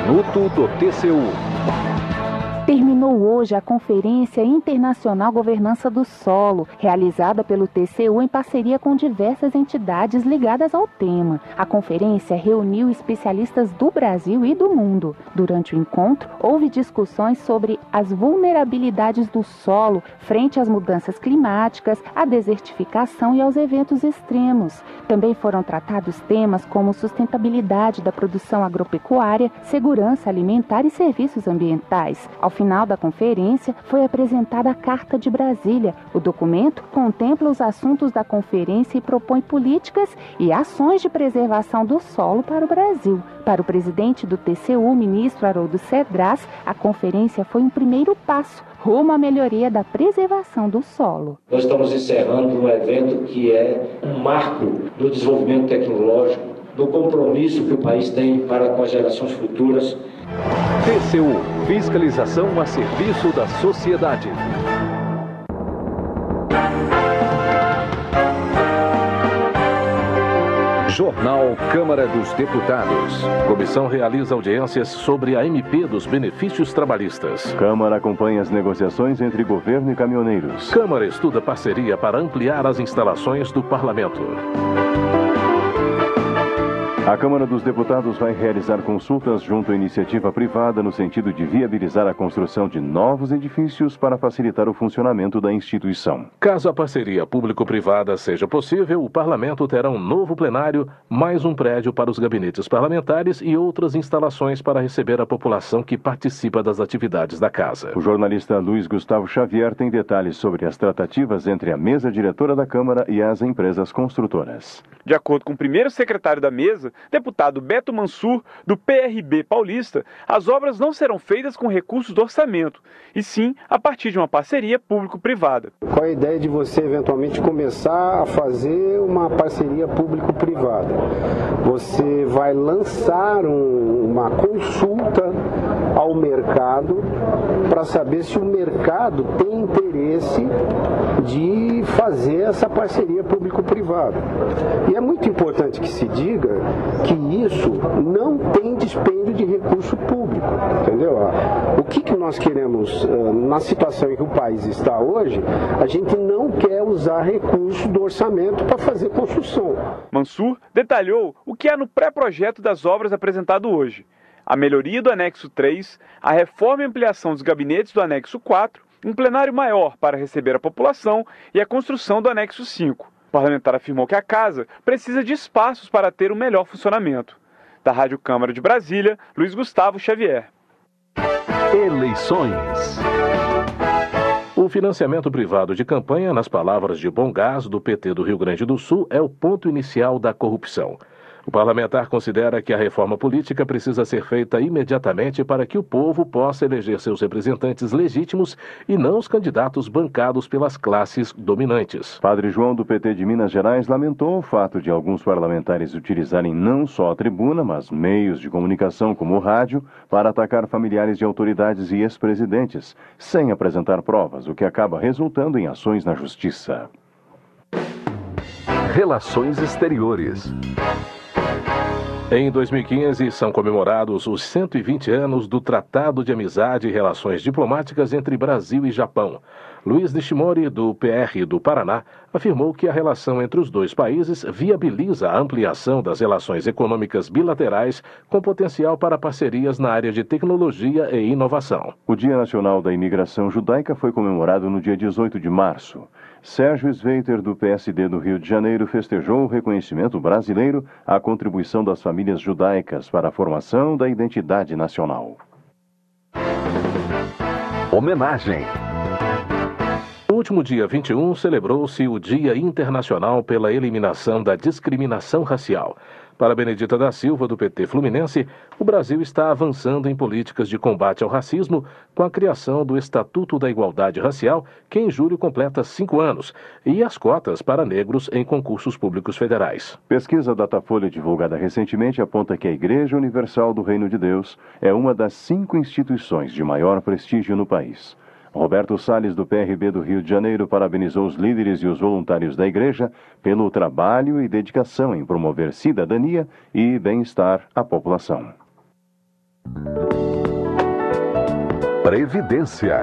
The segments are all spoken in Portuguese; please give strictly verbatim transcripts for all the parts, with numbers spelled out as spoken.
Minuto do T C U. Terminou hoje a Conferência Internacional Governança do Solo, realizada pelo T C U em parceria com diversas entidades ligadas ao tema. A conferência reuniu especialistas do Brasil e do mundo. Durante o encontro, houve discussões sobre as vulnerabilidades do solo frente às mudanças climáticas, à desertificação e aos eventos extremos. Também foram tratados temas como sustentabilidade da produção agropecuária, segurança alimentar e serviços ambientais. Ao final da conferência, foi apresentada a Carta de Brasília. O documento contempla os assuntos da conferência e propõe políticas e ações de preservação do solo para o Brasil. Para o presidente do T C U, ministro Haroldo Cedras, a conferência foi um primeiro passo rumo à melhoria da preservação do solo. Nós estamos encerrando um evento que é um marco do desenvolvimento tecnológico, do compromisso que o país tem para com as gerações futuras. T C U, fiscalização a serviço da sociedade. Jornal Câmara dos Deputados. Comissão realiza audiências sobre a M P dos benefícios trabalhistas. Câmara acompanha as negociações entre governo e caminhoneiros. Câmara estuda parceria para ampliar as instalações do parlamento. A Câmara dos Deputados vai realizar consultas junto à iniciativa privada no sentido de viabilizar a construção de novos edifícios para facilitar o funcionamento da instituição. Caso a parceria público-privada seja possível, o parlamento terá um novo plenário, mais um prédio para os gabinetes parlamentares e outras instalações para receber a população que participa das atividades da casa. O jornalista Luiz Gustavo Xavier tem detalhes sobre as tratativas entre a mesa diretora da Câmara e as empresas construtoras. De acordo com o primeiro secretário da mesa, deputado Beto Mansur, do P R B paulista, as obras não serão feitas com recursos do orçamento, e sim a partir de uma parceria público-privada. Qual a ideia de você eventualmente começar a fazer uma parceria público-privada? Você vai lançar um, uma consulta ao mercado para saber se o mercado tem interesse de fazer essa parceria público-privada. E é muito importante que se diga que isso não tem dispêndio de recurso público, entendeu? O que, que nós queremos, na situação em que o país está hoje, a gente não quer usar recurso do orçamento para fazer construção. Mansur detalhou o que há no pré-projeto das obras apresentado hoje: a melhoria do anexo três, a reforma e ampliação dos gabinetes do anexo quatro, um plenário maior para receber a população e a construção do anexo cinco. O parlamentar afirmou que a casa precisa de espaços para ter um melhor funcionamento. Da Rádio Câmara de Brasília, Luiz Gustavo Xavier. Eleições. O financiamento privado de campanha, nas palavras de Bom Gás, do P T do Rio Grande do Sul, é o ponto inicial da corrupção. O parlamentar considera que a reforma política precisa ser feita imediatamente para que o povo possa eleger seus representantes legítimos e não os candidatos bancados pelas classes dominantes. Padre João, do P T de Minas Gerais, lamentou o fato de alguns parlamentares utilizarem não só a tribuna, mas meios de comunicação como o rádio, para atacar familiares de autoridades e ex-presidentes, sem apresentar provas, o que acaba resultando em ações na justiça. Relações Exteriores. Em dois mil e quinze, são comemorados os cento e vinte anos do Tratado de Amizade e Relações Diplomáticas entre Brasil e Japão. Luiz Nishimori, do P R do Paraná, afirmou que a relação entre os dois países viabiliza a ampliação das relações econômicas bilaterais com potencial para parcerias na área de tecnologia e inovação. O Dia Nacional da Imigração Judaica foi comemorado no dia dezoito de março. Sérgio Sveiter, do P S D do Rio de Janeiro, festejou o reconhecimento brasileiro à contribuição das famílias judaicas para a formação da identidade nacional. Homenagem. No último dia vinte e um, celebrou-se o Dia Internacional pela Eliminação da Discriminação Racial. Para Benedita da Silva, do P T Fluminense, o Brasil está avançando em políticas de combate ao racismo com a criação do Estatuto da Igualdade Racial, que em julho completa cinco anos, e as cotas para negros em concursos públicos federais. Pesquisa Datafolha divulgada recentemente aponta que a Igreja Universal do Reino de Deus é uma das cinco instituições de maior prestígio no país. Roberto Salles, do P R B do Rio de Janeiro, parabenizou os líderes e os voluntários da Igreja pelo trabalho e dedicação em promover cidadania e bem-estar à população. Previdência.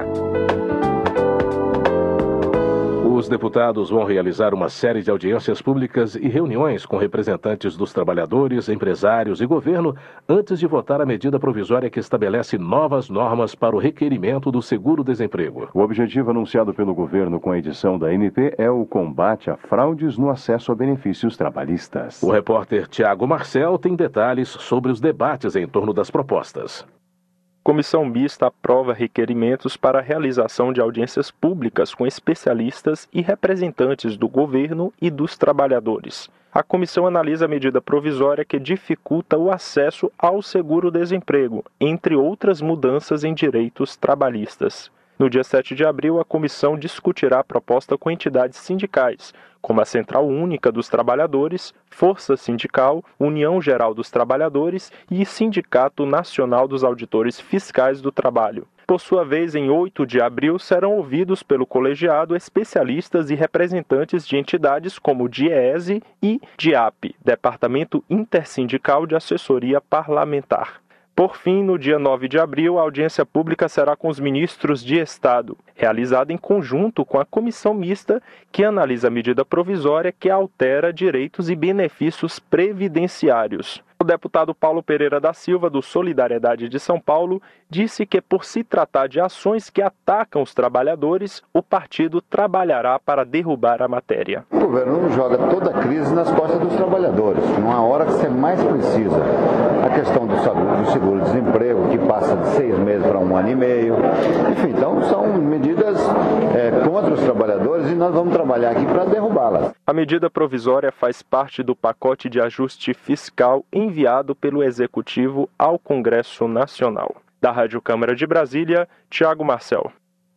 Os deputados vão realizar uma série de audiências públicas e reuniões com representantes dos trabalhadores, empresários e governo antes de votar a medida provisória que estabelece novas normas para o requerimento do seguro-desemprego. O objetivo anunciado pelo governo com a edição da M P é o combate a fraudes no acesso a benefícios trabalhistas. O repórter Tiago Marcel tem detalhes sobre os debates em torno das propostas. Comissão mista aprova requerimentos para a realização de audiências públicas com especialistas e representantes do governo e dos trabalhadores. A comissão analisa a medida provisória que dificulta o acesso ao seguro-desemprego, entre outras mudanças em direitos trabalhistas. No dia sete de abril, a comissão discutirá a proposta com entidades sindicais, como a Central Única dos Trabalhadores, Força Sindical, União Geral dos Trabalhadores e Sindicato Nacional dos Auditores Fiscais do Trabalho. Por sua vez, em oito de abril, serão ouvidos pelo colegiado especialistas e representantes de entidades como o DIEESE e DIAP, Departamento Intersindical de Assessoria Parlamentar. Por fim, no dia nove de abril, a audiência pública será com os ministros de Estado, realizada em conjunto com a comissão mista que analisa a medida provisória que altera direitos e benefícios previdenciários. O deputado Paulo Pereira da Silva, do Solidariedade de São Paulo, disse que, por se tratar de ações que atacam os trabalhadores, o partido trabalhará para derrubar a matéria. O governo joga toda a crise nas costas dos trabalhadores, numa hora que você mais precisa. A questão do seguro-desemprego, que passa de seis meses para um ano e meio. Enfim, então são medidas é, contra os trabalhadores e nós vamos trabalhar aqui para derrubá-las. A medida provisória faz parte do pacote de ajuste fiscal enviado pelo Executivo ao Congresso Nacional. Da Rádio Câmara de Brasília, Tiago Marcel.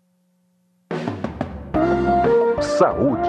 Saúde.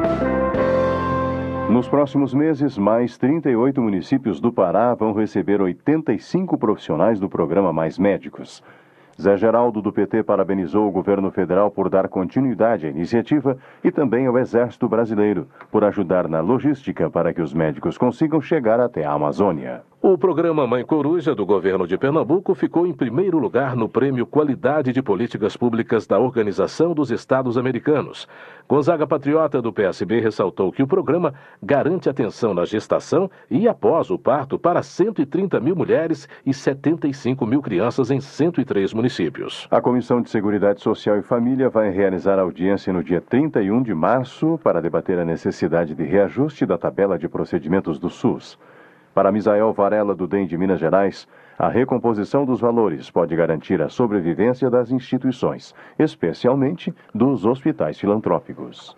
Nos próximos meses, mais trinta e oito municípios do Pará vão receber oitenta e cinco profissionais do programa Mais Médicos. Zé Geraldo, do P T, parabenizou o governo federal por dar continuidade à iniciativa e também ao Exército Brasileiro por ajudar na logística para que os médicos consigam chegar até a Amazônia. O programa Mãe Coruja do governo de Pernambuco ficou em primeiro lugar no Prêmio Qualidade de Políticas Públicas da Organização dos Estados Americanos. Gonzaga Patriota, do P S B, ressaltou que o programa garante atenção na gestação e após o parto para cento e trinta mil mulheres e setenta e cinco mil crianças em cento e três municípios. A Comissão de Seguridade Social e Família vai realizar audiência no dia trinta e um de março para debater a necessidade de reajuste da tabela de procedimentos do SUS. Para Misael Varela, do D E M de Minas Gerais, a recomposição dos valores pode garantir a sobrevivência das instituições, especialmente dos hospitais filantrópicos.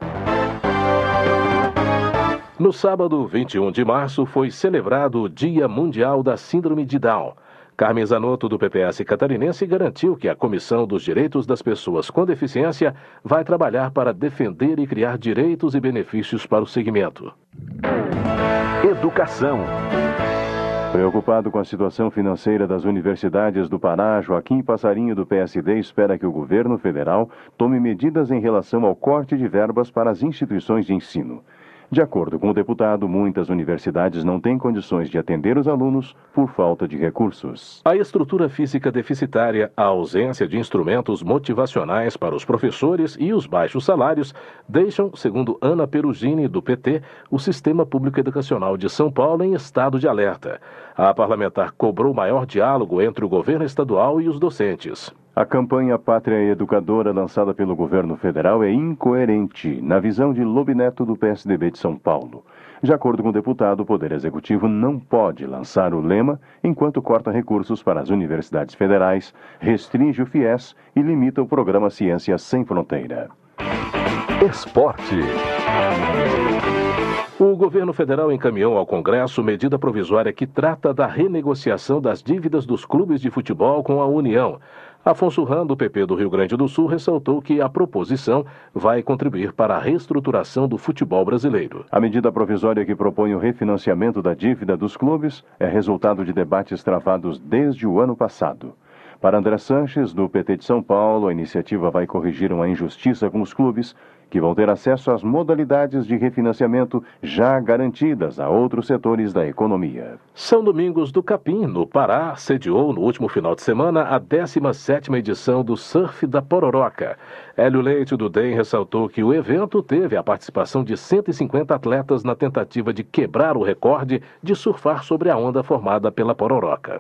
No sábado, vinte e um de março, foi celebrado o Dia Mundial da Síndrome de Down. Carmen Zanotto, do P P S catarinense, garantiu que a Comissão dos Direitos das Pessoas com Deficiência vai trabalhar para defender e criar direitos e benefícios para o segmento. Educação. Preocupado com a situação financeira das universidades do Pará, Joaquim Passarinho, do P S D, espera que o governo federal tome medidas em relação ao corte de verbas para as instituições de ensino. De acordo com o deputado, muitas universidades não têm condições de atender os alunos por falta de recursos. A estrutura física deficitária, a ausência de instrumentos motivacionais para os professores e os baixos salários deixam, segundo Ana Perugini, do P T, o Sistema Público Educacional de São Paulo em estado de alerta. A parlamentar cobrou maior diálogo entre o governo estadual e os docentes. A campanha Pátria Educadora lançada pelo governo federal é incoerente, na visão de Lobineto, do P S D B de São Paulo. De acordo com o deputado, o Poder Executivo não pode lançar o lema enquanto corta recursos para as universidades federais, restringe o FIES e limita o programa Ciência Sem Fronteira. Esporte. O governo federal encaminhou ao Congresso medida provisória que trata da renegociação das dívidas dos clubes de futebol com a União. Afonso Ram, do P P do Rio Grande do Sul, ressaltou que a proposição vai contribuir para a reestruturação do futebol brasileiro. A medida provisória que propõe o refinanciamento da dívida dos clubes é resultado de debates travados desde o ano passado. Para André Sanches, do P T de São Paulo, a iniciativa vai corrigir uma injustiça com os clubes que vão ter acesso às modalidades de refinanciamento já garantidas a outros setores da economia. São Domingos do Capim, no Pará, sediou no último final de semana a décima sétima edição do Surf da Pororoca. Hélio Leite, do D E M, ressaltou que o evento teve a participação de cento e cinquenta atletas na tentativa de quebrar o recorde de surfar sobre a onda formada pela Pororoca.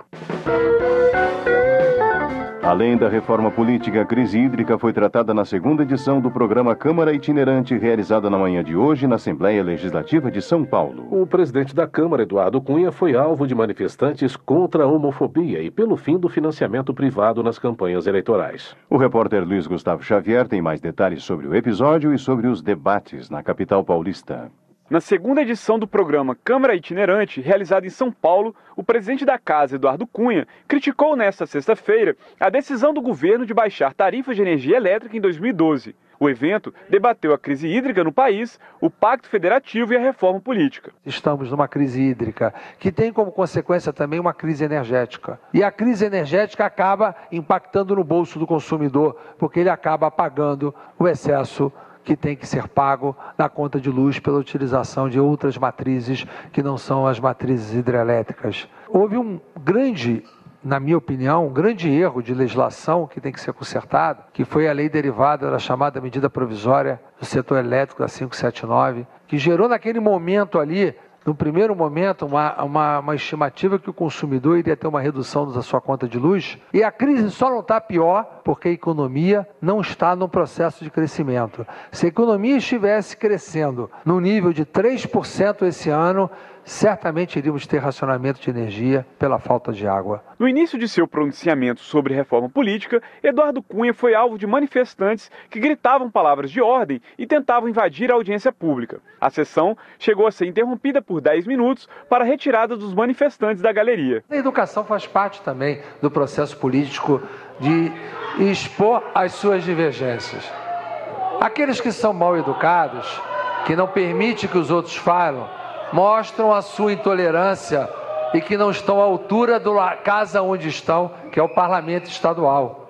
Além da reforma política, a crise hídrica foi tratada na segunda edição do programa Câmara Itinerante, realizada na manhã de hoje na Assembleia Legislativa de São Paulo. O presidente da Câmara, Eduardo Cunha, foi alvo de manifestantes contra a homofobia e pelo fim do financiamento privado nas campanhas eleitorais. O repórter Luiz Gustavo Xavier tem mais detalhes sobre o episódio e sobre os debates na capital paulista. Na segunda edição do programa Câmara Itinerante, realizado em São Paulo, o presidente da Casa, Eduardo Cunha, criticou nesta sexta-feira a decisão do governo de baixar tarifas de energia elétrica em dois mil e doze. O evento debateu a crise hídrica no país, o Pacto Federativo e a reforma política. Estamos numa crise hídrica que tem como consequência também uma crise energética. E a crise energética acaba impactando no bolso do consumidor, porque ele acaba pagando o excesso que tem que ser pago na conta de luz pela utilização de outras matrizes que não são as matrizes hidrelétricas. Houve um grande, na minha opinião, um grande erro de legislação que tem que ser consertado, que foi a lei derivada da chamada medida provisória do setor elétrico da quinhentos e setenta e nove, que gerou naquele momento ali, no primeiro momento, uma, uma, uma estimativa que o consumidor iria ter uma redução da sua conta de luz. E a crise só não está pior porque a economia não está no processo de crescimento. Se a economia estivesse crescendo no nível de três por cento esse ano, certamente iríamos ter racionamento de energia pela falta de água. No início de seu pronunciamento sobre reforma política, Eduardo Cunha foi alvo de manifestantes que gritavam palavras de ordem e tentavam invadir a audiência pública. A sessão chegou a ser interrompida por dez minutos para a retirada dos manifestantes da galeria. A educação faz parte também do processo político de expor as suas divergências. Aqueles que são mal educados, que não permitem que os outros falem, mostram a sua intolerância e que não estão à altura da casa onde estão, que é o parlamento estadual.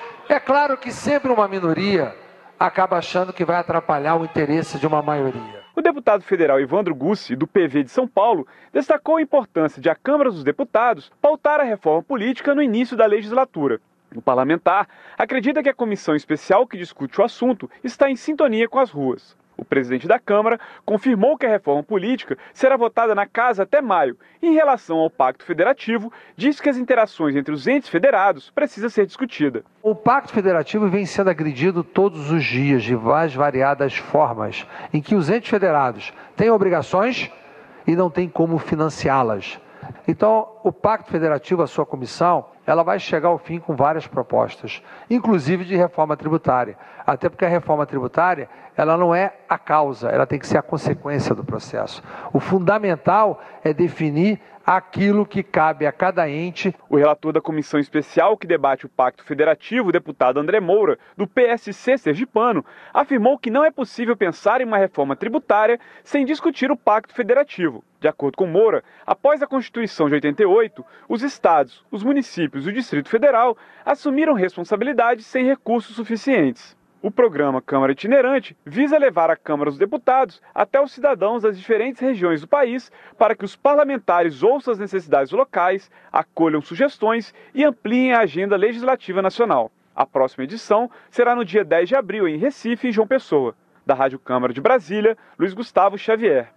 É claro que sempre uma minoria acaba achando que vai atrapalhar o interesse de uma maioria. O deputado federal Evandro Gussi, do P V de São Paulo, destacou a importância de a Câmara dos Deputados pautar a reforma política no início da legislatura. O parlamentar acredita que a comissão especial que discute o assunto está em sintonia com as ruas. O presidente da Câmara confirmou que a reforma política será votada na Casa até maio. E, em relação ao Pacto Federativo, diz que as interações entre os entes federados precisam ser discutidas. O Pacto Federativo vem sendo agredido todos os dias de várias variadas formas, em que os entes federados têm obrigações e não têm como financiá-las. Então, o Pacto Federativo, a sua comissão, ela vai chegar ao fim com várias propostas, inclusive de reforma tributária. Até porque a reforma tributária, ela não é a causa, ela tem que ser a consequência do processo. O fundamental é definir aquilo que cabe a cada ente. O relator da comissão especial que debate o Pacto Federativo, o deputado André Moura, do P S C sergipano, afirmou que não é possível pensar em uma reforma tributária sem discutir o Pacto Federativo. De acordo com Moura, após a Constituição de oitenta e oito, os estados, os municípios e o Distrito Federal assumiram responsabilidades sem recursos suficientes. O programa Câmara Itinerante visa levar a Câmara dos Deputados até os cidadãos das diferentes regiões do país para que os parlamentares ouçam as necessidades locais, acolham sugestões e ampliem a agenda legislativa nacional. A próxima edição será no dia dez de abril, em Recife e João Pessoa. Da Rádio Câmara de Brasília, Luiz Gustavo Xavier.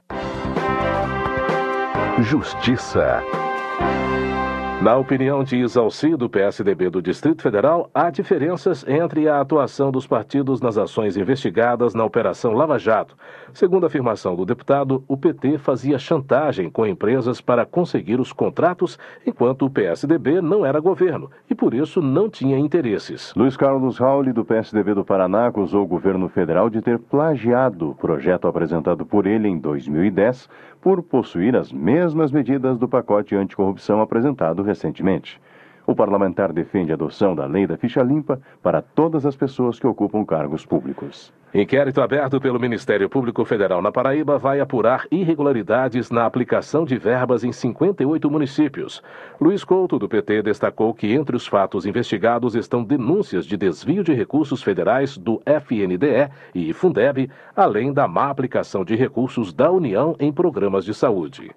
Justiça. Na opinião de Isalci, do P S D B do Distrito Federal, há diferenças entre a atuação dos partidos nas ações investigadas na Operação Lava Jato. Segundo a afirmação do deputado, o P T fazia chantagem com empresas para conseguir os contratos, enquanto o P S D B não era governo e, por isso, não tinha interesses. Luiz Carlos Rauli, do P S D B do Paraná, acusou o governo federal de ter plagiado o projeto apresentado por ele em dois mil e dez por possuir as mesmas medidas do pacote anticorrupção apresentado recentemente. O parlamentar defende a adoção da lei da ficha limpa para todas as pessoas que ocupam cargos públicos. Inquérito aberto pelo Ministério Público Federal na Paraíba vai apurar irregularidades na aplicação de verbas em cinquenta e oito municípios. Luiz Couto, do P T, destacou que entre os fatos investigados estão denúncias de desvio de recursos federais do F N D E e Fundeb, além da má aplicação de recursos da União em programas de saúde.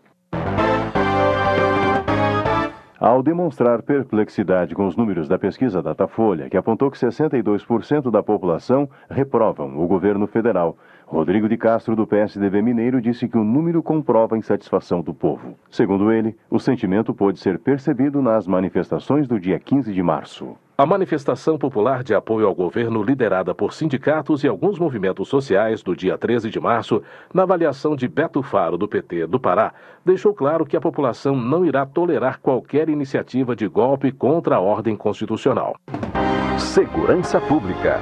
Ao demonstrar perplexidade com os números da pesquisa Datafolha, que apontou que sessenta e dois por cento da população reprovam o governo federal, Rodrigo de Castro, do P S D B mineiro, disse que o número comprova a insatisfação do povo. Segundo ele, o sentimento pôde ser percebido nas manifestações do dia quinze de março. A manifestação popular de apoio ao governo, liderada por sindicatos e alguns movimentos sociais do dia treze de março, na avaliação de Beto Faro, do P T do Pará, deixou claro que a população não irá tolerar qualquer iniciativa de golpe contra a ordem constitucional. Segurança Pública.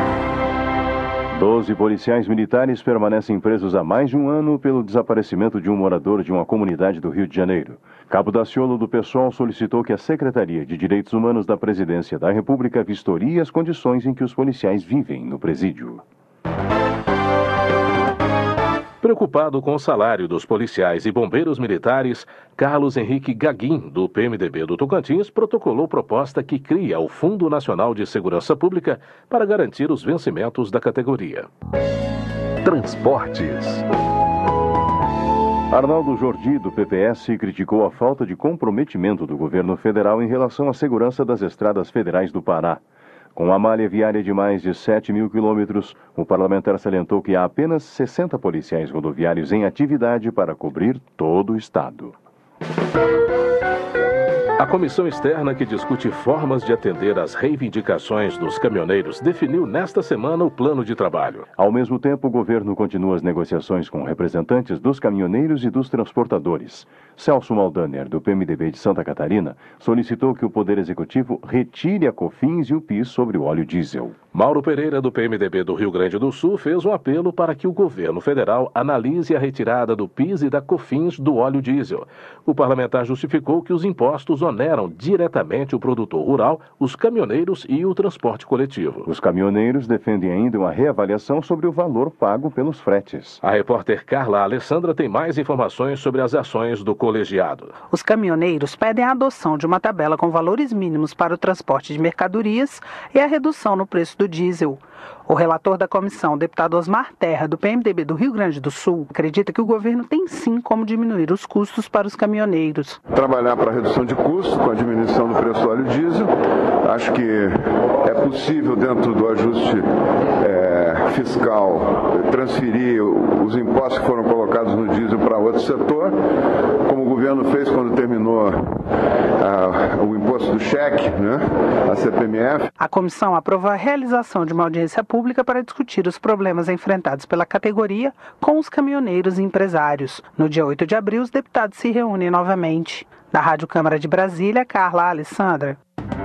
Doze policiais militares permanecem presos há mais de um ano pelo desaparecimento de um morador de uma comunidade do Rio de Janeiro. Cabo Daciolo, do PSOL, solicitou que a Secretaria de Direitos Humanos da Presidência da República vistorie as condições em que os policiais vivem no presídio. Preocupado com o salário dos policiais e bombeiros militares, Carlos Henrique Gaguin, do P M D B do Tocantins, protocolou proposta que cria o Fundo Nacional de Segurança Pública para garantir os vencimentos da categoria. Transportes. Arnaldo Jordi, do P P S, criticou a falta de comprometimento do governo federal em relação à segurança das estradas federais do Pará. Com a malha viária de mais de sete mil quilômetros, o parlamentar salientou que há apenas sessenta policiais rodoviários em atividade para cobrir todo o estado. A comissão externa que discute formas de atender às reivindicações dos caminhoneiros definiu nesta semana o plano de trabalho. Ao mesmo tempo, o governo continua as negociações com representantes dos caminhoneiros e dos transportadores. Celso Maldaner, do P M D B de Santa Catarina, solicitou que o Poder Executivo retire a COFINS e o P I S sobre o óleo diesel. Mauro Pereira, do P M D B do Rio Grande do Sul, fez um apelo para que o governo federal analise a retirada do P I S e da COFINS do óleo diesel. O parlamentar justificou que os impostos oneram diretamente o produtor rural, os caminhoneiros e o transporte coletivo. Os caminhoneiros defendem ainda uma reavaliação sobre o valor pago pelos fretes. A repórter Carla Alessandra tem mais informações sobre as ações do colegiado. Os caminhoneiros pedem a adoção de uma tabela com valores mínimos para o transporte de mercadorias e a redução no preço do diesel. O relator da comissão, o deputado Osmar Terra, do P M D B do Rio Grande do Sul, acredita que o governo tem sim como diminuir os custos para os caminhoneiros. Trabalhar para a redução de custos, com a diminuição do preço do óleo diesel. Acho que é possível, dentro do ajuste é, fiscal, transferir os impostos que foram colocados no diesel para outro setor, como o governo fez quando terminou a, o imposto do cheque, né, a C P M F. A comissão aprovou a realização de uma audiência pública para discutir os problemas enfrentados pela categoria com os caminhoneiros e empresários. No dia oito de abril, os deputados se reúnem novamente. Da Rádio Câmara de Brasília, Carla Alessandra.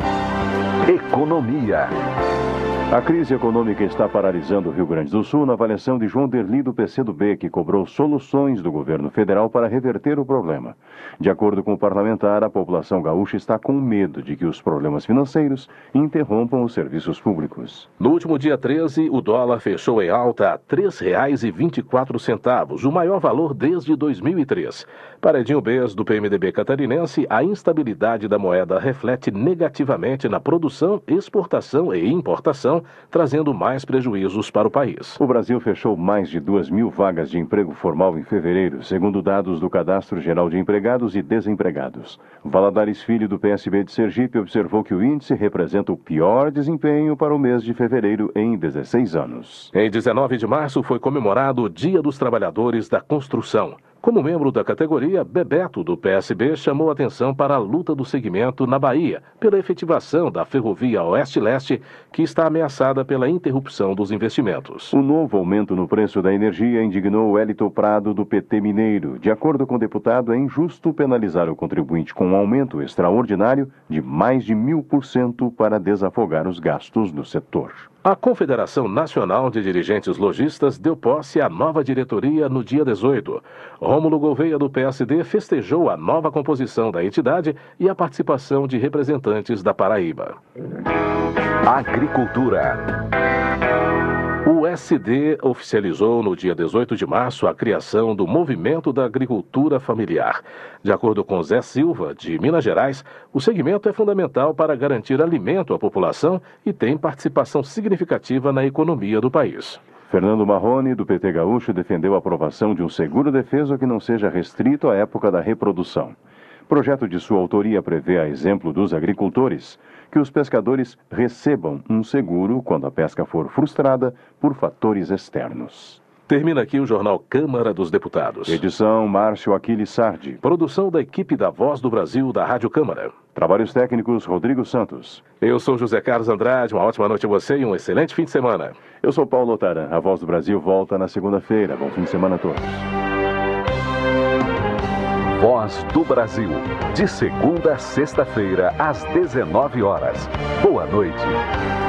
Economia. A crise econômica está paralisando o Rio Grande do Sul, na avaliação de João Derli, do P C do B, que cobrou soluções do governo federal para reverter o problema. De acordo com o parlamentar, a população gaúcha está com medo de que os problemas financeiros interrompam os serviços públicos. No último dia treze, o dólar fechou em alta a três reais e vinte e quatro centavos, o maior valor desde dois mil e três. Para Edinho Bez, do P M D B catarinense, a instabilidade da moeda reflete negativamente na produção, exportação e importação, trazendo mais prejuízos para o país. O Brasil fechou mais de duas mil vagas de emprego formal em fevereiro, segundo dados do Cadastro Geral de Empregados e Desempregados. Valadares Filho, do P S B de Sergipe, observou que o índice representa o pior desempenho para o mês de fevereiro em dezesseis anos. Em dezenove de março foi comemorado o Dia dos Trabalhadores da Construção. Como membro da categoria, Bebeto, do P S B, chamou atenção para a luta do segmento na Bahia, pela efetivação da ferrovia Oeste-Leste, que está ameaçada pela interrupção dos investimentos. O novo aumento no preço da energia indignou Wellington Prado, do P T mineiro. De acordo com o deputado, é injusto penalizar o contribuinte com um aumento extraordinário de mais de mil por cento para desafogar os gastos do setor. A Confederação Nacional de Dirigentes Lojistas deu posse à nova diretoria no dia dezoito. Rômulo Gouveia, do P S D, festejou a nova composição da entidade e a participação de representantes da Paraíba. Agricultura. O S D oficializou no dia dezoito de março a criação do Movimento da Agricultura Familiar. De acordo com Zé Silva, de Minas Gerais, o segmento é fundamental para garantir alimento à população e tem participação significativa na economia do país. Fernando Marrone, do P T Gaúcho, defendeu a aprovação de um seguro-defeso que não seja restrito à época da reprodução. Projeto de sua autoria prevê, a exemplo dos agricultores, que os pescadores recebam um seguro quando a pesca for frustrada por fatores externos. Termina aqui o Jornal Câmara dos Deputados. Edição Márcio Aquiles Sardi. Produção da equipe da Voz do Brasil da Rádio Câmara. Trabalhos técnicos Rodrigo Santos. Eu sou José Carlos Andrade, uma ótima noite a você e um excelente fim de semana. Eu sou Paulo Otaran. A Voz do Brasil volta na segunda-feira. Bom fim de semana a todos. Voz do Brasil, de segunda a sexta-feira, às dezenove horas. Boa noite.